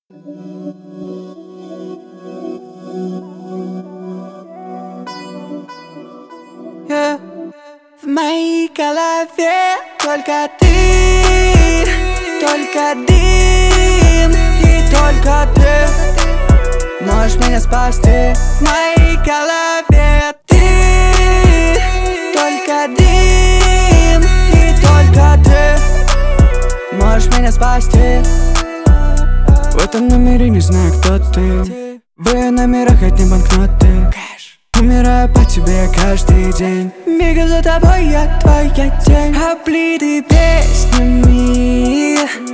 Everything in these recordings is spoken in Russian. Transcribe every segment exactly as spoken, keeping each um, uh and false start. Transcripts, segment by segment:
Yeah. В моей голове только ты, только дым и только ты можешь меня спасти. В моей голове ты, только дым и только ты можешь меня спасти. В этом номере не знаю, кто ты. В ее номерах одни банкноты. Умираю по тебе каждый день. Бегу за тобой, я твоя тень. Облитый песнями.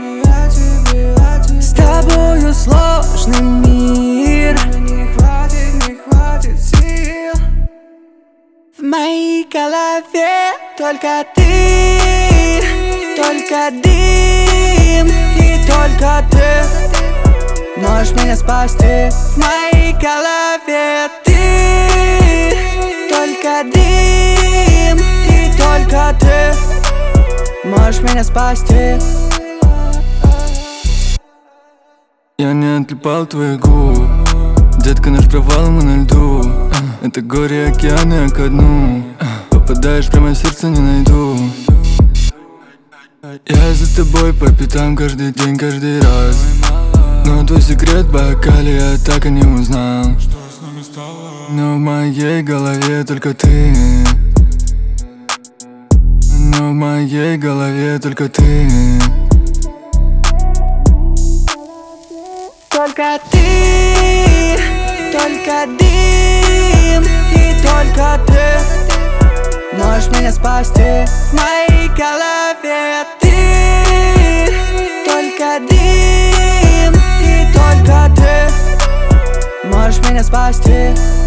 С тобою сложный мир. Не хватит, не хватит сил. В моей голове только ты, только дым и только ты можешь меня спасти. В моей голове ты, только дым и только ты можешь меня спасти. Я не отлипал твоих губ, детка, наш провал, мы на льду. Это горе, океаны ко дну. Попадаешь прямо в сердце, не найду. Я за тобой по пятам каждый день, каждый раз. Но твой секрет в бокале я так и не узнал. Но в моей голове только ты. Но в моей голове только ты. Только ты, только дым и только ты можешь меня спасти. В моей голове ты, только дым и только ты можешь меня спасти.